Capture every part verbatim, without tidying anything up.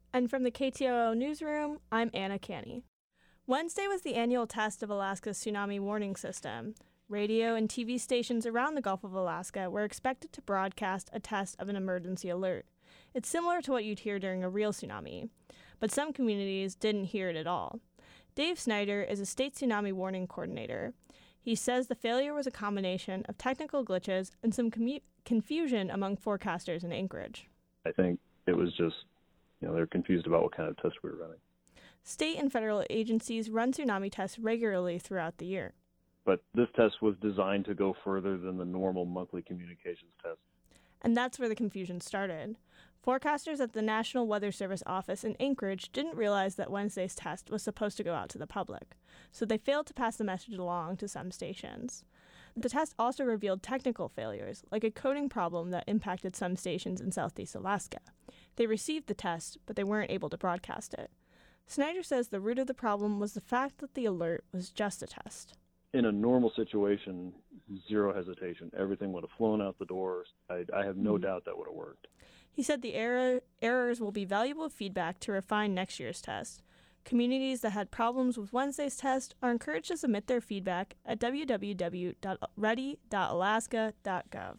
And from the K T O O newsroom, I'm Anna Canny. Wednesday was the annual test of Alaska's tsunami warning system. Radio and T V stations around the Gulf of Alaska were expected to broadcast a test of an emergency alert. It's similar to what you'd hear during a real tsunami, but some communities didn't hear it at all. Dave Snyder is a state tsunami warning coordinator. He says the failure was a combination of technical glitches and some commu- confusion among forecasters in Anchorage. I think it was just, you know, they're confused about what kind of test we were running. State and federal agencies run tsunami tests regularly throughout the year. But this test was designed to go further than the normal monthly communications test. And that's where the confusion started. Forecasters at the National Weather Service office in Anchorage didn't realize that Wednesday's test was supposed to go out to the public, so they failed to pass the message along to some stations. The test also revealed technical failures, like a coding problem that impacted some stations in southeast Alaska. They received the test, but they weren't able to broadcast it. Snyder says the root of the problem was the fact that the alert was just a test. In a normal situation, zero hesitation. Everything would have flown out the door. I, I have no mm-hmm. doubt that would have worked. He said the error, errors will be valuable feedback to refine next year's test. Communities that had problems with Wednesday's test are encouraged to submit their feedback at w w w dot ready dot alaska dot gov.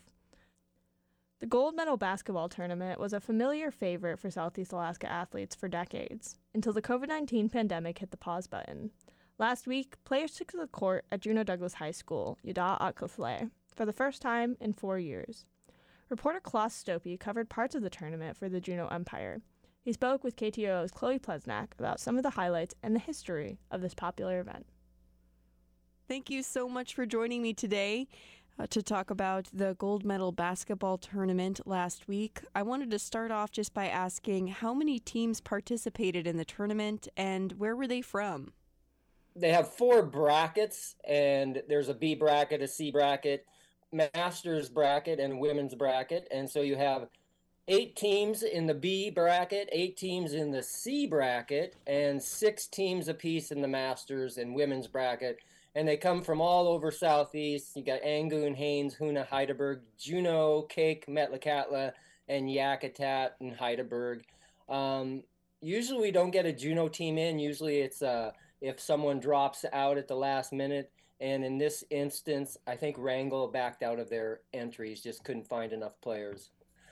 The gold medal basketball tournament was a familiar favorite for Southeast Alaska athletes for decades, until the covid nineteen pandemic hit the pause button. Last week, players took to the court at Juneau Douglas High School, Yada-Atkafle, for the first time in four years. Reporter Klaus Stopey covered parts of the tournament for the Juneau Empire. He spoke with K T O O's Chloe Plesnak about some of the highlights and the history of this popular event. Thank you so much for joining me today uh, to talk about the gold medal basketball tournament last week. I wanted to start off just by asking how many teams participated in the tournament and where were they from? They have four brackets, and there's a B bracket, a C bracket, Masters bracket, and women's bracket. And so you have eight teams in the B bracket, eight teams in the C bracket, and six teams apiece in the Masters and women's bracket. And they come from all over Southeast. You got Angoon, Haines, Hoonah, Heidelberg, Juneau, Cake, Metlakatla, and Yakutat and Heidelberg. Um, usually we don't get a Juneau team in. Usually it's uh, if someone drops out at the last minute. And in this instance, I think Wrangell backed out of their entries, just couldn't find enough players.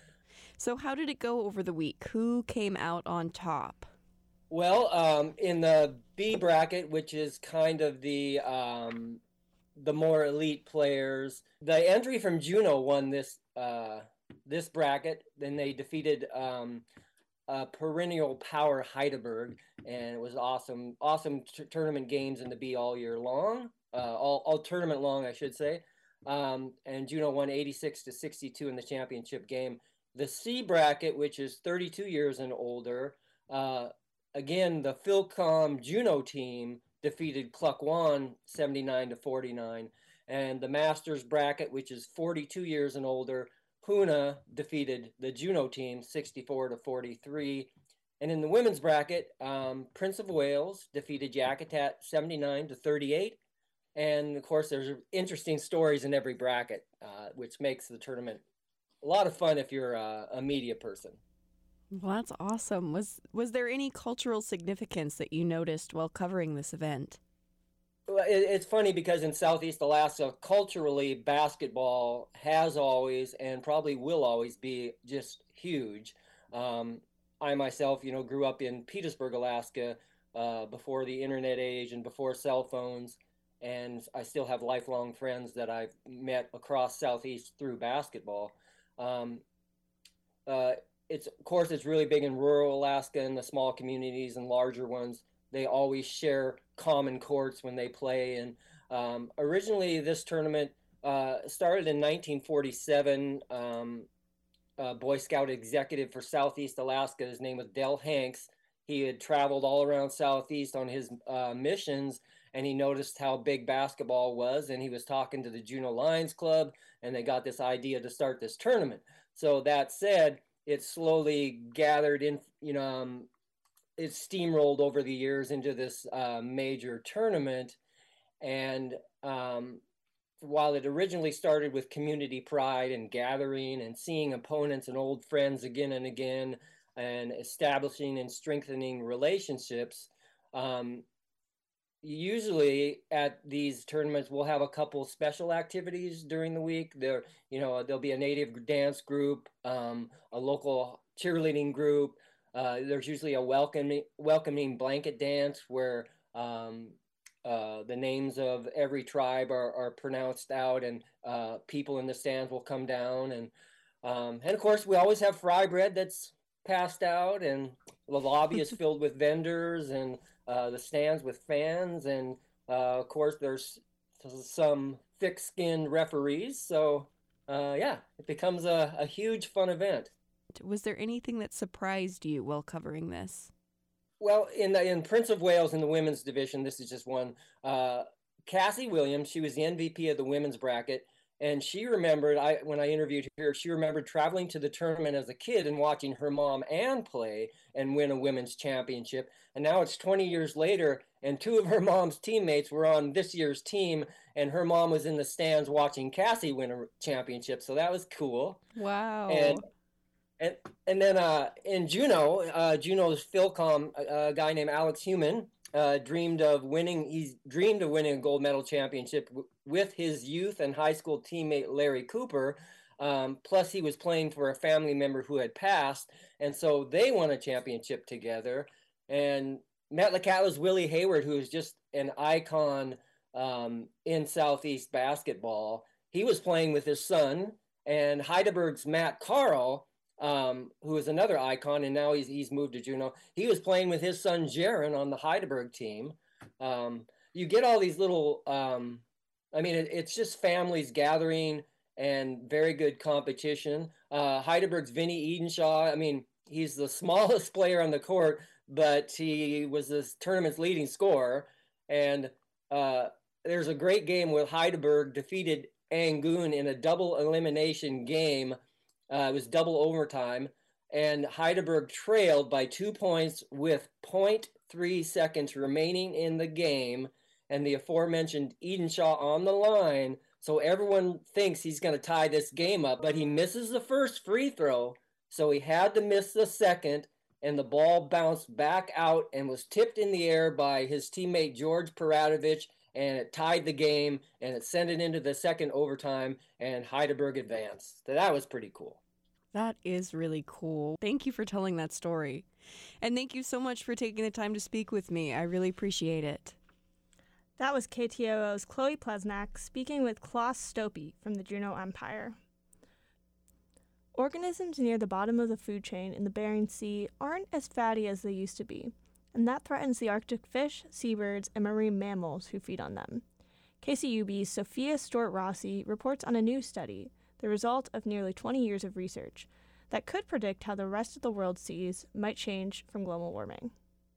So how did it go over the week? Who came out on top? Well, um, in the B bracket, which is kind of the um, the more elite players, the entry from Juneau won this uh, this bracket. Then they defeated um, uh, perennial power Heidelberg, and it was awesome, awesome t- tournament games in the B all year long. Uh, all, all tournament long, I should say. Um, and Juneau won eighty-six to sixty-two in the championship game. The C bracket, which is thirty-two years and older, uh, again, the Philcom Juneau team defeated Klukwan seventy-nine to forty-nine. And the Masters bracket, which is forty-two years and older, Hoonah defeated the Juneau team sixty-four to forty-three. And in the women's bracket, um, Prince of Wales defeated Yakutat seventy-nine to thirty-eight. And, of course, there's interesting stories in every bracket, uh, which makes the tournament a lot of fun if you're uh, a media person. Well, that's awesome. Was was there any cultural significance that you noticed while covering this event? Well, it, it's funny because in Southeast Alaska, culturally, basketball has always and probably will always be just huge. Um, I myself, you know, grew up in Petersburg, Alaska, uh, before the internet age and before cell phones. And I still have lifelong friends that I've met across Southeast through basketball. Um, uh, it's of course it's really big in rural Alaska and the small communities and larger ones. They always share common courts when they play. And um, originally, this tournament uh, started in nineteen forty-seven. Um, a Boy Scout executive for Southeast Alaska, his name was Del Hanks. He had traveled all around Southeast on his uh, missions, and he noticed how big basketball was, and he was talking to the Juneau Lions Club, and they got this idea to start this tournament. So that said, it slowly gathered in, you know, um, it steamrolled over the years into this uh, major tournament. And um, while it originally started with community pride and gathering and seeing opponents and old friends again and again, and establishing and strengthening relationships. Um, usually at these tournaments, we'll have a couple special activities during the week. There, you know, there'll be a native dance group, um, a local cheerleading group. Uh, there's usually a welcoming welcoming blanket dance where um, uh, the names of every tribe are, are pronounced out, and uh, people in the stands will come down. And um, and of course, we always have fry bread that's passed out, and the lobby is filled with vendors, and uh, the stands with fans, and uh, of course, there's some thick-skinned referees. So uh, yeah, it becomes a, a huge fun event. Was there anything that surprised you while covering this? Well, in the in Prince of Wales in the women's division, this is just one. Uh, Cassie Williams, she was the M V P of the women's bracket, and she remembered. I when I interviewed her, she remembered traveling to the tournament as a kid and watching her mom Ann play and win a women's championship. And now it's twenty years later, and two of her mom's teammates were on this year's team, and her mom was in the stands watching Cassie win a championship. So that was cool. Wow. And And and then uh, in Juneau, uh, Juneau's Philcom, a, a guy named Alex Human, uh, dreamed of winning. He's dreamed of winning a gold medal championship w- with his youth and high school teammate Larry Cooper. Um, plus, he was playing for a family member who had passed, and so they won a championship together. And Metlakatla's Willie Hayward, who is just an icon um, in Southeast basketball, he was playing with his son. And Heidelberg's Matt Carl, Um, who is another icon, and now he's he's moved to Juneau. He was playing with his son Jaron on the Heidelberg team. Um, you get all these little, um, I mean, it, it's just families gathering and very good competition. Uh, Heidelberg's Vinny Edenshaw, I mean, he's the smallest player on the court, but he was this tournament's leading scorer. And uh, there's a great game where Heidelberg defeated Angoon in a double elimination game. Uh, it was double overtime, and Heidelberg trailed by two points with zero point three seconds remaining in the game, and the aforementioned Edenshaw on the line. So everyone thinks he's going to tie this game up, but he misses the first free throw, so he had to miss the second, and the ball bounced back out and was tipped in the air by his teammate George Paratovich, and it tied the game, and it sent it into the second overtime, and Heidelberg advanced. So that was pretty cool. That is really cool. Thank you for telling that story. And thank you so much for taking the time to speak with me. I really appreciate it. That was K T O O's Chloe Plesnak speaking with Klaus Stopy from the Juneau Empire. Organisms near the bottom of the food chain in the Bering Sea aren't as fatty as they used to be, and that threatens the Arctic fish, seabirds, and marine mammals who feed on them. K C U B's Sophia Stewart-Rossi reports on a new study, the result of nearly twenty years of research, that could predict how the rest of the world's seas might change from global warming.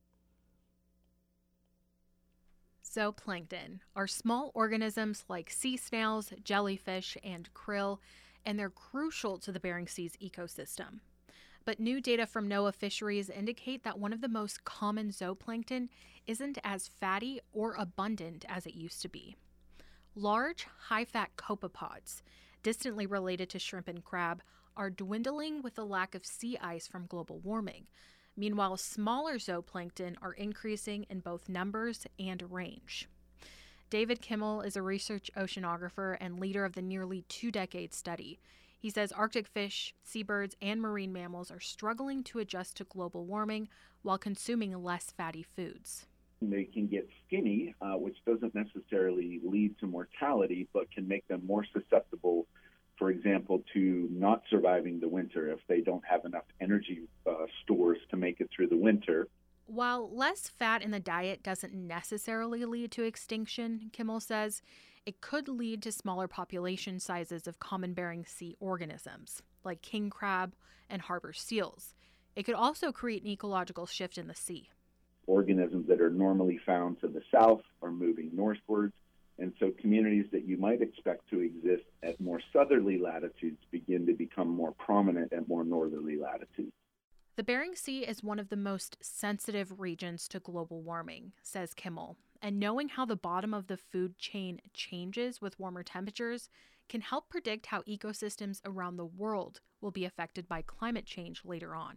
Zooplankton are small organisms like sea snails, jellyfish, and krill, and they're crucial to the Bering Sea's ecosystem. But new data from NOAA Fisheries indicate that one of the most common zooplankton isn't as fatty or abundant as it used to be. Large, high-fat copepods, distantly related to shrimp and crab, are dwindling with the lack of sea ice from global warming. Meanwhile, smaller zooplankton are increasing in both numbers and range. David Kimmel is a research oceanographer and leader of the nearly two-decade study. He says Arctic fish, seabirds, and marine mammals are struggling to adjust to global warming while consuming less fatty foods. They can get skinny, uh, which doesn't necessarily lead to mortality, but can make them more susceptible, for example, to not surviving the winter if they don't have enough energy uh, stores to make it through the winter. While less fat in the diet doesn't necessarily lead to extinction, Kimmel says, it could lead to smaller population sizes of common Bering Sea organisms, like king crab and harbor seals. It could also create an ecological shift in the sea. Organisms that are normally found to the south are moving northwards, and so communities that you might expect to exist at more southerly latitudes begin to become more prominent at more northerly latitudes. The Bering Sea is one of the most sensitive regions to global warming, says Kimmel, and knowing how the bottom of the food chain changes with warmer temperatures can help predict how ecosystems around the world will be affected by climate change later on.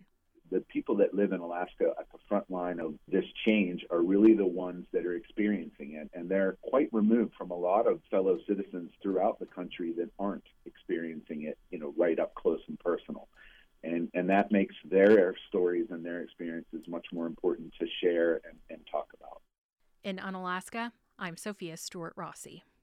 the people that live in Alaska at the front line of this change are really the ones that are experiencing it. And they're quite removed from a lot of fellow citizens throughout the country that aren't experiencing it, you know, right up close and personal. And, and that makes their stories and their experiences much more important to share and, and talk about. In Unalaska, I'm Sophia Stewart Rossi.